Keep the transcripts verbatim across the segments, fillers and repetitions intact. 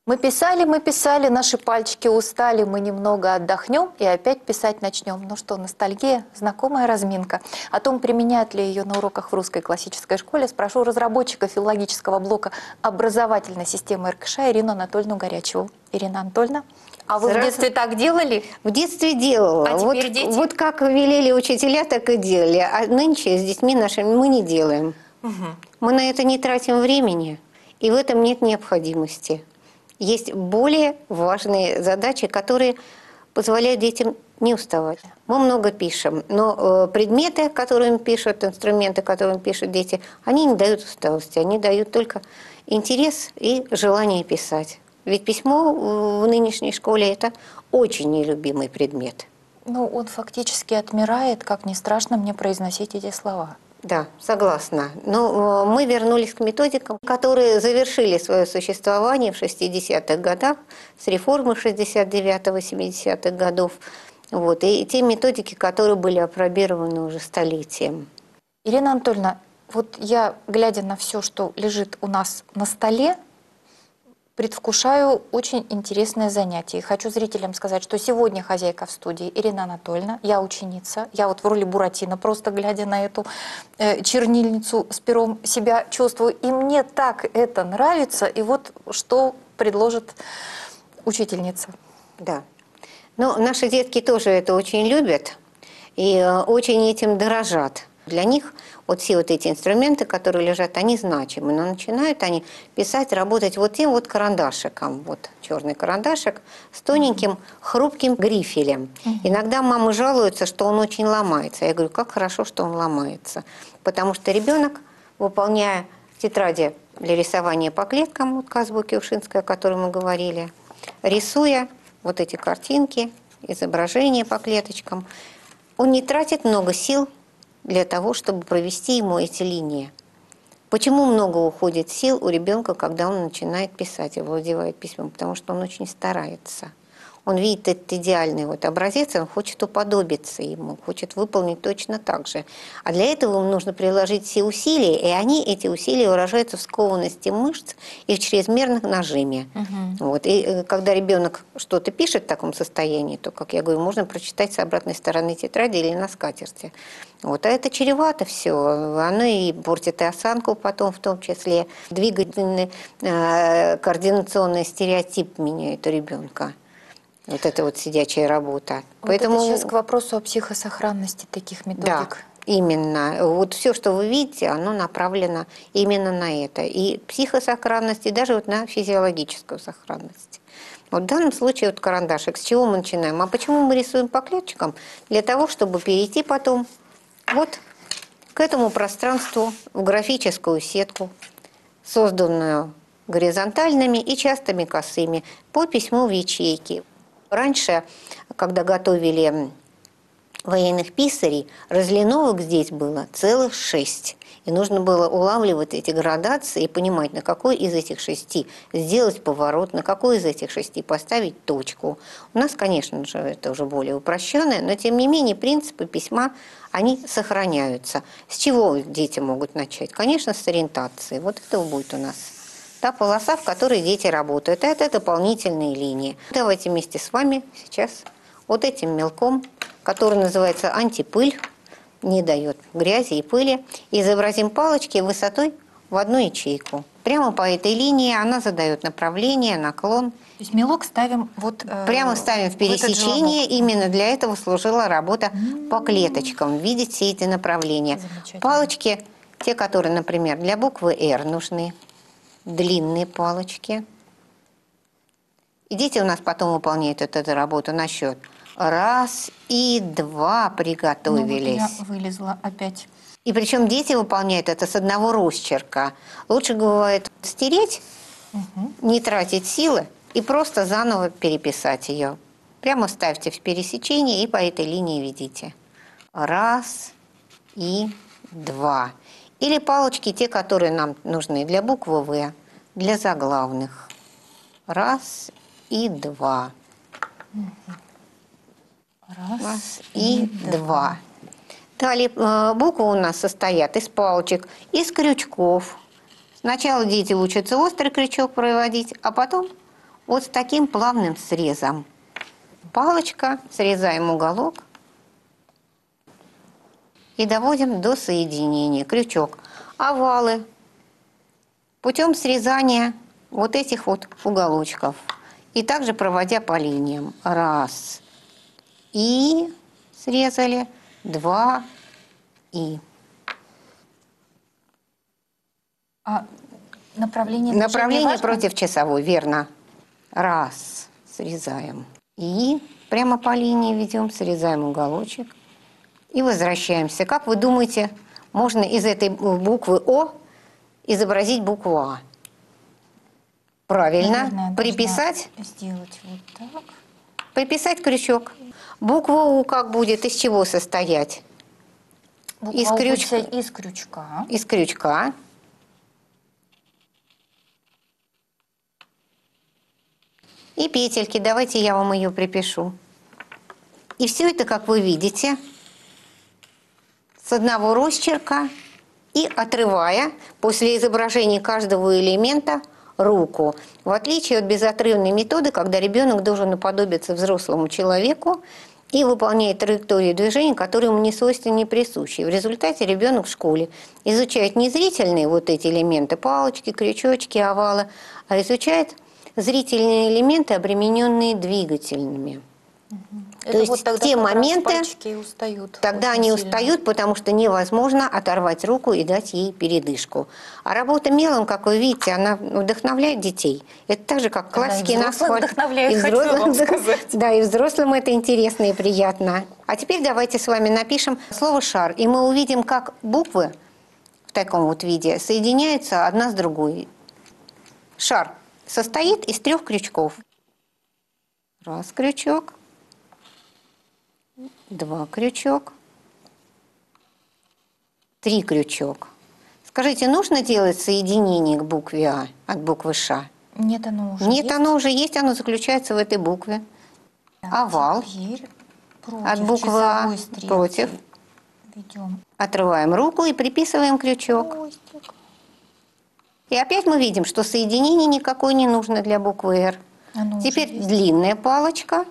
Мы писали, мы писали, наши пальчики устали, мы немного отдохнем и опять писать начнем. Ну что, ностальгия, знакомая разминка. О том, применяют ли ее на уроках в русской классической школе, спрошу разработчика филологического блока образовательной системы эр ка ша Ирину Анатольевну Горячеву. Ирина Анатольевна, а вы в детстве так делали? В детстве делала. А вот, теперь дети? Вот как велели учителя, так и делали. А нынче с детьми нашими мы не делаем. Угу. Мы на это не тратим времени, и в этом нет необходимости. Есть более важные задачи, которые позволяют детям не уставать. Мы много пишем, но э, предметы, которыми пишут, инструменты, которыми пишут дети, они не дают усталости, они дают только интерес и желание писать. Ведь письмо в нынешней школе – это очень нелюбимый предмет. Ну, он фактически отмирает, как не страшно мне произносить эти слова. Да, согласна. Но мы вернулись к методикам, которые завершили свое существование в шестидесятых годах, с реформы шестьдесят девятого — семидесятых годов. Вот, и те методики, которые были апробированы уже столетием. Ирина Анатольевна, вот я, глядя на все, что лежит у нас на столе, предвкушаю очень интересное занятие. И хочу зрителям сказать, что сегодня хозяйка в студии Ирина Анатольевна, я ученица, я вот в роли Буратино, просто глядя на эту э, чернильницу с пером, себя чувствую. И мне так это нравится. И вот что предложит учительница. Да. Ну, наши детки тоже это очень любят и э, очень этим дорожат. Для них вот все вот эти инструменты, которые лежат, они значимы. Но начинают они писать, работать вот тем вот карандашиком. Вот черный карандашик с тоненьким хрупким грифелем. Uh-huh. Иногда мамы жалуются, что он очень ломается. Я говорю, как хорошо, что он ломается. Потому что ребенок, выполняя тетради для рисования по клеткам, вот азбуки Ушинской, о которой мы говорили, рисуя вот эти картинки, изображения по клеточкам, он не тратит много сил для того, чтобы провести ему эти линии. Почему много уходит сил у ребенка, когда он начинает писать и владевает письмом? Потому что он очень старается. Он видит этот идеальный вот образец, он хочет уподобиться ему, хочет выполнить точно так же. А для этого ему нужно приложить все усилия, и они, эти усилия, выражаются в скованности мышц и в чрезмерном нажиме. Угу. Вот. И когда ребенок что-то пишет в таком состоянии, то, как я говорю, можно прочитать с обратной стороны тетради или на скатерти. Вот. А это чревато все. Оно и портит и осанку потом, в том числе. Двигательный, э, координационный стереотип меняет у ребенка. Вот это вот сидячая работа. Вот Поэтому... это сейчас к вопросу о психосохранности таких методик. Да, именно. Вот все, что вы видите, оно направлено именно на это. И психосохранность, и даже вот на физиологическую сохранность. Вот в данном случае вот карандашик. С чего мы начинаем? А почему мы рисуем по клеточкам? Для того, чтобы перейти потом вот к этому пространству в графическую сетку, созданную горизонтальными и частыми косыми по письму в ячейке. Раньше, когда готовили военных писарей, разлиновок здесь было целых шесть. И нужно было улавливать эти градации и понимать, на какой из этих шести сделать поворот, на какой из этих шести поставить точку. У нас, конечно же, это уже более упрощенное, но тем не менее принципы письма, они сохраняются. С чего дети могут начать? Конечно, с ориентации. Вот это будет у нас та полоса, в которой дети работают. Это дополнительные линии. Давайте вместе с вами сейчас вот этим мелком, который называется антипыль, не дает грязи и пыли, изобразим палочки высотой в одну ячейку. Прямо по этой линии она задает направление, наклон. То есть мелок ставим вот э, прямо ставим в пересечение. Именно для этого служила работа mm-hmm. по клеточкам, видеть все эти направления. Палочки, те, которые, например, для буквы «Р» нужны. Длинные палочки. И дети у нас потом выполняют эту, эту работу на счет. Раз и два приготовились. Ну, вот я вылезла опять. И причем дети выполняют это с одного росчерка. Лучше бывает стереть, угу. не тратить силы и просто заново переписать ее. Прямо ставьте в пересечение и по этой линии ведите. Раз и два. Или палочки, те, которые нам нужны для буквы «В», для заглавных. Раз и два. Раз, Раз и, и два. два. Далее буквы у нас состоят из палочек, из крючков. Сначала дети учатся острый крючок проводить, а потом вот с таким плавным срезом. Палочка, срезаем уголок и доводим до соединения. Крючок. Овалы путем срезания вот этих вот уголочков. И также проводя по линиям. Раз. И срезали. Два. И. А направление Направление важно? против часовой, верно. Раз. Срезаем. И прямо по линии ведем, срезаем уголочек. И возвращаемся. Как вы думаете, можно из этой буквы О изобразить букву А? Правильно. Наверное, Приписать? Сделать вот так. Приписать крючок. Буква У как будет? Из чего состоять? Буква Из У будет крючка. из крючка. Из крючка. И петельки. Давайте я вам ее припишу. И все это, как вы видите, с одного росчерка и отрывая после изображения каждого элемента руку. В отличие от безотрывной методы, когда ребенок должен уподобиться взрослому человеку и выполняет траекторию движения, которые ему не свойственны, не присущи. В результате ребенок в школе изучает не зрительные вот эти элементы, палочки, крючочки, овалы, а изучает зрительные элементы, обремененные двигательными. Это То есть вот тогда те как раз моменты, пальчики и устают тогда очень они сильно. устают, потому что невозможно оторвать руку и дать ей передышку. А работа мелом, как вы видите, она вдохновляет детей. Это так же, как Она и классики на взрослых асфальте. вдохновляет, И хочу я вам взрослым, сказать. да, и взрослым это интересно и приятно. А теперь давайте с вами напишем слово «шар», и мы увидим, как буквы в таком вот виде соединяются одна с другой. Шар состоит из трех крючков. Раз крючок. Два крючок. Три крючок. Скажите, нужно делать соединение к букве А от буквы Ш? Нет, оно уже Нет, есть. оно уже есть, оно заключается в этой букве. Так, Овал теперь против от буквы А часовой стрелки против. ведем Отрываем руку и приписываем крючок. хвостик. И опять мы видим, что соединение никакой не нужно для буквы Р. Оно уже Теперь есть. длинная палочка.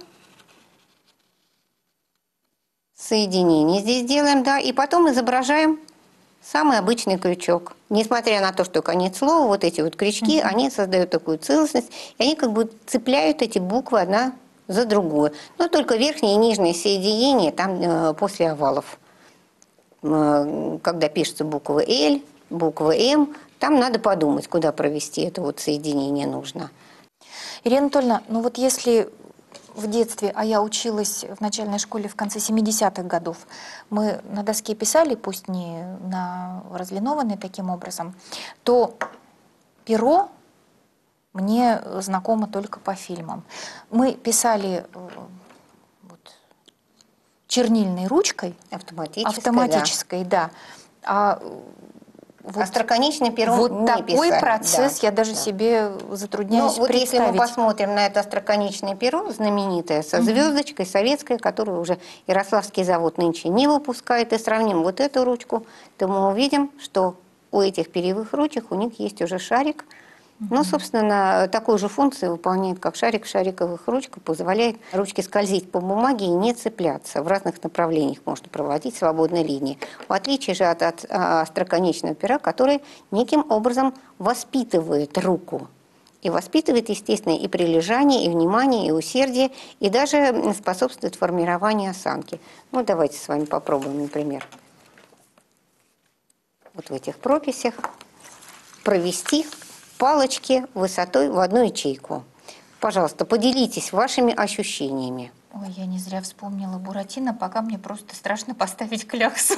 Соединение здесь делаем, да, и потом изображаем самый обычный крючок. Несмотря на то, что конец слова, вот эти вот крючки, Мгм. они создают такую целостность, и они как бы цепляют эти буквы одна за другую. Но только верхнее и нижнее соединение там э, после овалов. Э, когда пишется буква Л, буква М, там надо подумать, куда провести это вот соединение нужно. Ирина Анатольевна, ну вот если в детстве, а я училась в начальной школе в конце семидесятых годов, мы на доске писали, пусть не на разлинованной таким образом, то перо мне знакомо только по фильмам. Мы писали э, вот, чернильной ручкой, Автоматически, автоматической, да. А Вот, остроконечное перо вот не такой писали. процесс Да, я даже да. себе затрудняюсь Ну, вот если мы представить. посмотрим на это остроконечное перо, знаменитое, со Мгм. звездочкой, советское, которую уже Ярославский завод нынче не выпускает, и сравним вот эту ручку, то мы увидим, что у этих перьевых ручек у них есть уже шарик. Ну, собственно, такую же функцию выполняет, как шарик в шариковых ручках, позволяет ручке скользить по бумаге и не цепляться. В разных направлениях можно проводить свободной линии. В отличие же от, от а, остроконечного пера, который неким образом воспитывает руку. И воспитывает, естественно, и прилежание, и внимание, и усердие, и даже способствует формированию осанки. Ну, давайте с вами попробуем, например, вот в этих прописях провести палочки высотой в одну ячейку. Пожалуйста, поделитесь вашими ощущениями. Ой, я не зря вспомнила Буратино, пока мне просто страшно поставить кляксу.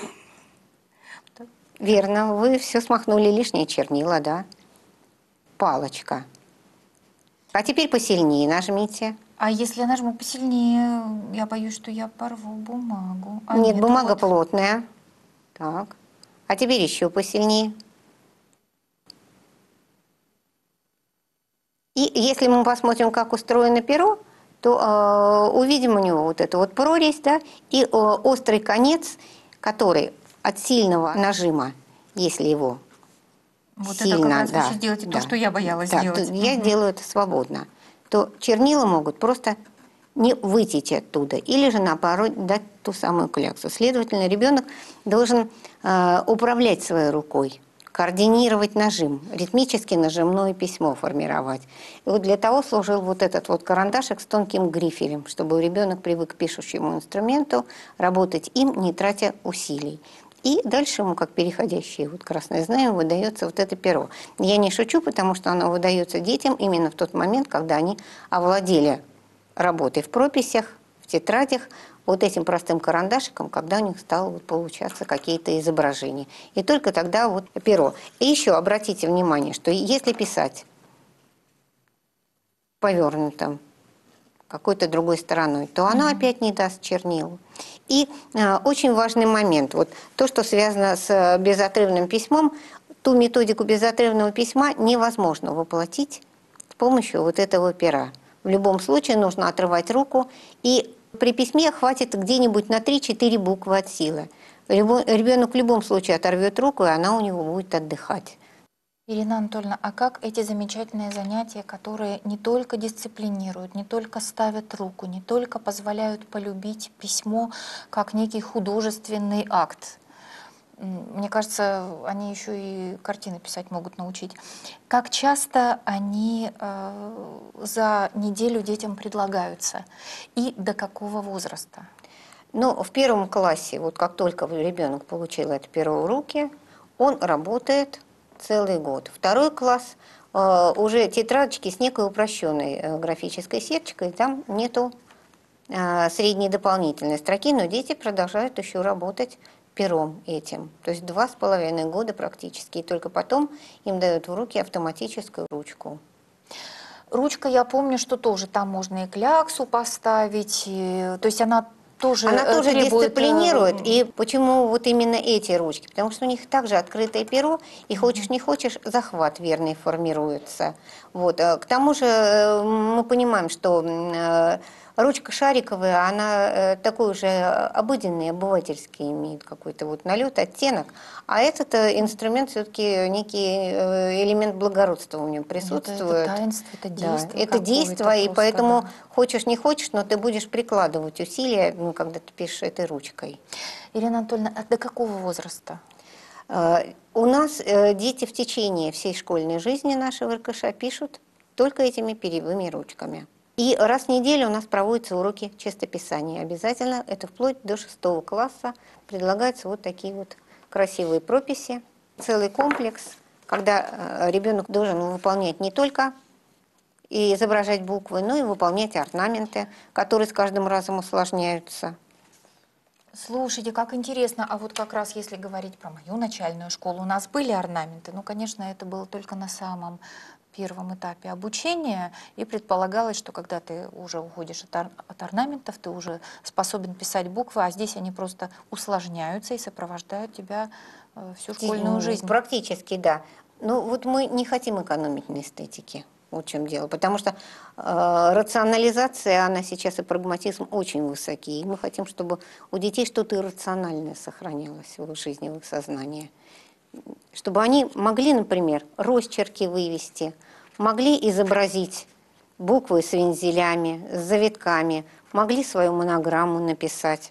Верно, вы все смахнули лишние чернила, да? Палочка. А теперь посильнее нажмите. А если я нажму посильнее, я боюсь, что я порву бумагу. А нет, бумага вот. плотная. Так. А теперь еще посильнее. И если мы посмотрим, как устроено перо, то э, увидим у него вот эту вот прорезь, да, и э, острый конец, который от сильного нажима, если его Вот сильно, это как раз да, вы сейчас делаете да, то, что я боялась да, сделать. то я Мгм. делаю это свободно. то чернила могут просто не вытечь оттуда, или же наоборот дать ту самую кляксу. Следовательно, ребенок должен э, управлять своей рукой, координировать нажим, ритмически нажимное письмо формировать. И вот для того служил вот этот вот карандашик с тонким грифелем, чтобы ребенок привык к пишущему инструменту, работать им, не тратя усилий. И дальше ему, как переходящее вот красное знамя, выдается вот это перо. Я не шучу, потому что оно выдается детям именно в тот момент, когда они овладели работой в прописях, в тетрадях, вот этим простым карандашиком, когда у них стало вот получаться какие-то изображения. И только тогда вот перо. И еще обратите внимание, что если писать повернутым какой-то другой стороной, то оно mm-hmm. опять не даст чернил. И э, очень важный момент, вот то, что связано с безотрывным письмом, ту методику безотрывного письма невозможно воплотить с помощью вот этого пера. В любом случае нужно отрывать руку, и при письме хватит где-нибудь на три-четыре буквы от силы. Ребенок в любом случае оторвет руку, и она у него будет отдыхать. Ирина Анатольевна, а как эти замечательные занятия, которые не только дисциплинируют, не только ставят руку, не только позволяют полюбить письмо как некий художественный акт? Мне кажется, они еще и картины писать могут научить. Как часто они э, за неделю детям предлагаются? И до какого возраста? Ну, в первом классе, вот как только ребенок получил это перо в руки, он работает целый год. Второй класс э, уже тетрадочки с некой упрощенной э, графической сетчикой, там нету э, средней дополнительной строки, но дети продолжают еще работать пером этим. То есть два с половиной года практически. И только потом им дают в руки автоматическую ручку. Ручка, я помню, что тоже там можно и кляксу поставить. И, то есть она тоже Она тоже требует... дисциплинирует. И почему вот именно эти ручки? Потому что у них также открытое перо, и хочешь не хочешь, захват верный формируется. Вот. К тому же мы понимаем, что ручка шариковая, она такой уже обыденный, обывательский имеет какой-то вот налет, оттенок. А этот инструмент все-таки некий элемент благородства в нем присутствует. Это, это таинство, это действие. Да, это действие, и поэтому да. Хочешь не хочешь, но ты будешь прикладывать усилия, ну, когда ты пишешь этой ручкой. Ирина Анатольевна, а до какого возраста? У нас дети в течение всей школьной жизни нашего эр ка ша пишут только этими перьевыми ручками. И раз в неделю у нас проводятся уроки чистописания. Обязательно, это вплоть до шестого класса, предлагаются вот такие вот красивые прописи. Целый комплекс, когда ребенок должен выполнять не только и изображать буквы, но и выполнять орнаменты, которые с каждым разом усложняются. Слушайте, как интересно, а вот как раз если говорить про мою начальную школу, у нас были орнаменты, ну, конечно, это было только на самом первом этапе обучения, и предполагалось, что когда ты уже уходишь от, ор от орнаментов, ты уже способен писать буквы, а здесь они просто усложняются и сопровождают тебя э, всю школьную жизнь. Практически, да. Ну, вот мы не хотим экономить на эстетике. Вот в чем дело. Потому что э, рационализация, она сейчас и прагматизм очень высоки. И мы хотим, чтобы у детей что-то иррациональное сохранялось в их жизни, в их сознании. Чтобы они могли, например, росчерки вывести, могли изобразить буквы с вензелями, с завитками, могли свою монограмму написать.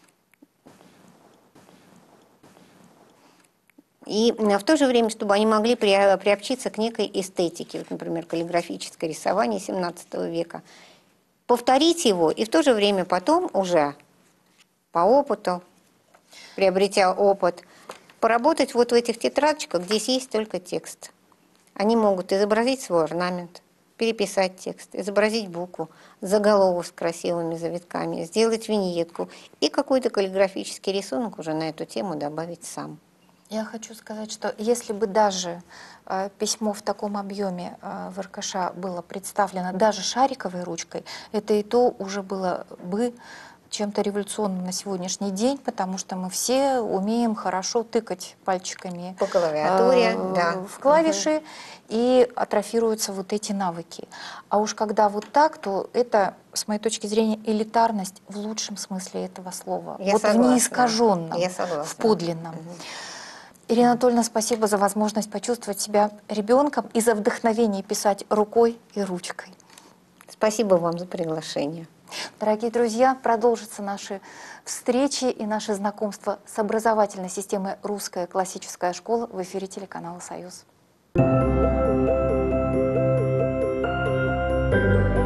И в то же время, чтобы они могли приобщиться к некой эстетике, вот, например, каллиграфическое рисование семнадцатого века, повторить его и в то же время потом уже по опыту, приобретя опыт, поработать вот в этих тетрадочках, здесь есть только текст. Они могут изобразить свой орнамент, переписать текст, изобразить букву, заголовок с красивыми завитками, сделать виньетку и какой-то каллиграфический рисунок уже на эту тему добавить сам. Я хочу сказать, что если бы даже э, письмо в таком объеме э, в эр ка ша было представлено даже шариковой ручкой, это и то уже было бы чем-то революционным на сегодняшний день, потому что мы все умеем хорошо тыкать пальчиками по клавиатуре, э, да. в клавиши, угу. И атрофируются вот эти навыки. А уж когда вот так, то это, с моей точки зрения, элитарность в лучшем смысле этого слова. Я вот согласна. В неискаженном, Я согласна. В подлинном. Угу. Ирина Анатольевна, спасибо за возможность почувствовать себя ребенком и за вдохновение писать рукой и ручкой. Спасибо вам за приглашение. Дорогие друзья, продолжатся наши встречи и наше знакомство с образовательной системой «Русская классическая школа» в эфире телеканала «Союз».